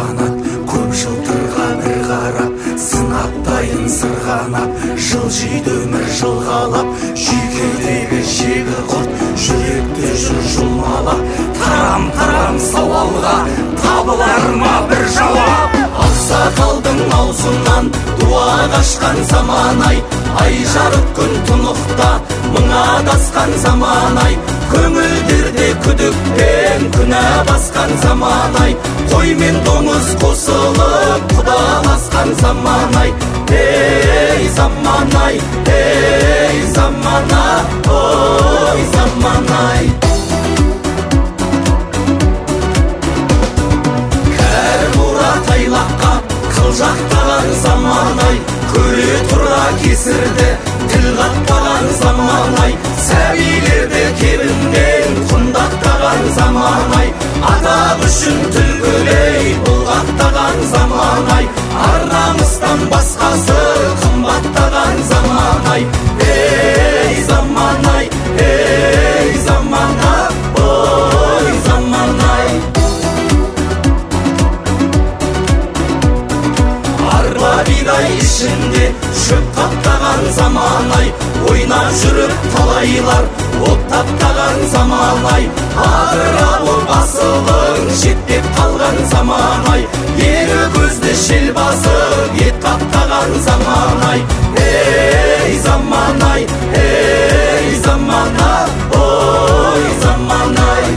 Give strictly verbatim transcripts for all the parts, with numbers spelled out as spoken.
сырғанап, көп жылтырға бір қарап, сынаптайын сырғанап, жылжиды өмір жылғалап, жүйкедегі жегі құрт, жүректе жүр жұлмалап, тарам-тарам сауалға табылар ма бір жауап? Ақсақалдың аузынан дуа қашқан заман-ай, ай жарық күн тұнықта мың адасқан заман-ай, көңілдерде күдіктен күнә басқан заман-ай, қой мен доңыз қосылып құдаласқан заман-ай, ей заман-ай, ей заман-ай, ой заман-ай. Тайлаққа қылжақтаған заман-ай, көре тұра кесірді тіл қатпаған заман-ай, сәбилерді кебінмен құндақтаған заман-ай, атақ үшін түлкілей бұлғақтаған заман-ай, ар намыстан басқасы қымбаттаған заман-ай, ей заман-ай, ей заман-ай, ой заман-ай. Бидай ішінде шөп қаптаған заман-ай, ойнап жүріп талайлар от таптаған заман-ай, адырауы басылың шеттеп қалған заман-ай, ері көзді шел басып ет қаптаған заман-ай, ей заман-ай, ей заман-ай, ой заман-ай.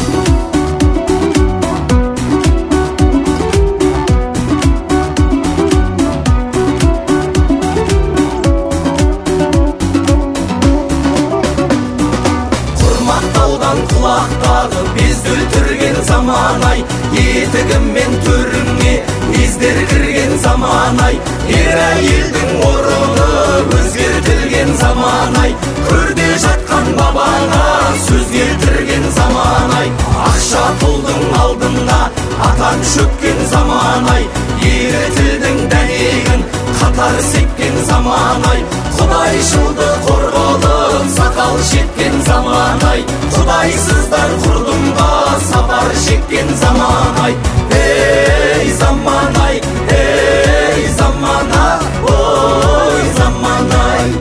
Құлақтағы безді өлтірген заман-ай, етігіммен төріңе бездер кірген заман-ай, ер әйелдің орны өзгертілген заман-ай, көрде жатқан бабаңа сөз келтірген заман-ай, ақша пұлдың алдында атан шөккен заман-ай, ері тілдің дәнегін қатар сепкен заман-ай, құдайшылды қор болып сақал шеткен заман-ай, құдайсыздар құрдымға сапар шеккен заман-ай, ей заман-ай, ей заман-ай, ой заман-ай.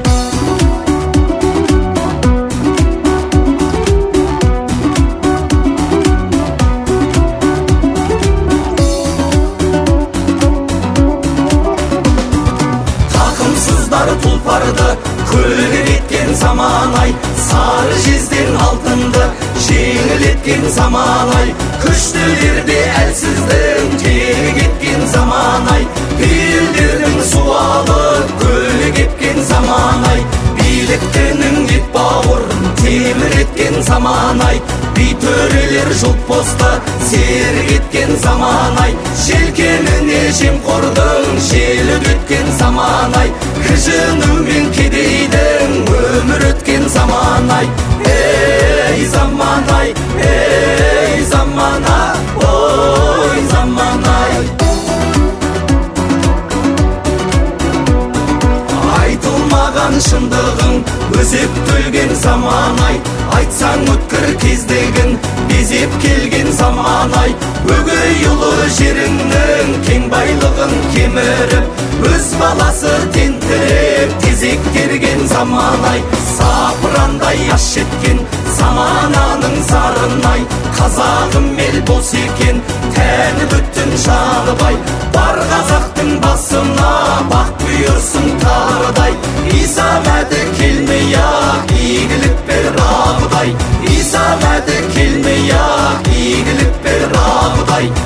Тақымсыздар тұлпарды көлге кеткен заман-ай, сары жезден алтынды жеңіл еткен заман-ай, күштілерде әлсіздің тегі кеткен заман-ай, пейілдердің суалы көлге кеткен заман-ай, биліктінің ет бауырын темір еткен заман-ай, би төрелер жұлт посты серік еткен заман-ай, желкеніне жемқордың желі өткен заман-ай, кіжіну мен кедейдің өмір өткен заман-ай, ей заман-ай, ей заман-ай, ой заман-ай. Айтылмаған шындығың өзеп төлген заман-ай, айтсаң өткір кездегін безеп келген заман-ай, өгей ұлы жеріңнің кең байлығын кеміріп, өз баласы тентіреп тезек терген заман-ай, сапырандай аш жеткен замананың зарын-ай, қазағым ел бос екен тәні бүттін жаны бай, бар қазақтың басына бақ бұйырсын тарыдай, иса мәді келмей-ақ игілік бер Абыдай, иса мәді келмей-ақ игілік бер Абыдай.